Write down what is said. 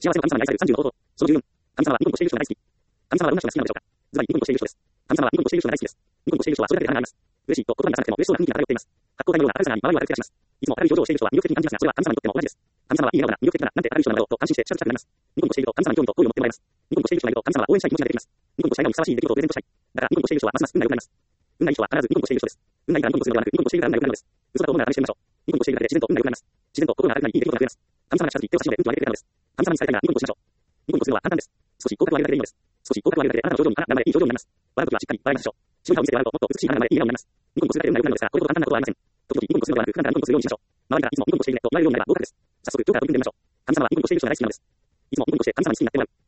幸せを神様に愛される30の方法。その十分。神様はニコニコしている人が大好き。神様はどんな人が好きなのでしょうか。ズバリニコニコしている人です。神様はニコニコしている人が大好きです。ニコニコしている人はそれだけで花があります。嬉しいと言葉に出さなくても嬉しそうな雰囲気が漂っています。発光体のような明るさが周りを明るく照らします。いつも明るい表情をしている人は魅力的に感じますが、それは神様にとっても同じです。神様はいい笑顔な、魅力的な、なんて明るい人なんだろうと感心して近づきたくなります。ニコニコしていると神様に興味と好意を持ってもらえます。ニコニコしている人がいると神様は応援したい気持ちが出てきます。ニコニコしたいのにふさわしい出来事をプレゼントしたい。だからニコニコしている人はますます運が良くなります。運がいい人は必ずニコニコしている人です。運がいいからニコニコするのではなく、ニコニコしているから運が良くなるのです。嘘だと思うなら試してみましょう。ニコニコしているだけで自然と運が良くなります。自然と心が明るくなりいい出来事が増えます。神様が近づき手を差し伸べ運気を上げてくれたのです。神様に伝えたいがニコニコしましょう。ニコニコするのは簡単です。少し口角を上げるだけでいいのです。少し口角を上げるだけであなたの表情に頑張れいい表情になります。笑うときはしっかり笑いましょう。白い顔を見せて笑うともっと美しい笑顔になります。ニコニコするだけで運が良くなるのですが、これほど簡単なことはありません。時々ニコニコするのではなく、普段からニコニコするようにしましょう。周りがいつもニコニコしているねと言われるようになれば合格です。早速今日から取り組んでみましょう。神様はニコニコしている人が大好きなのです。いつもニコニコして神様に好きになってもらう。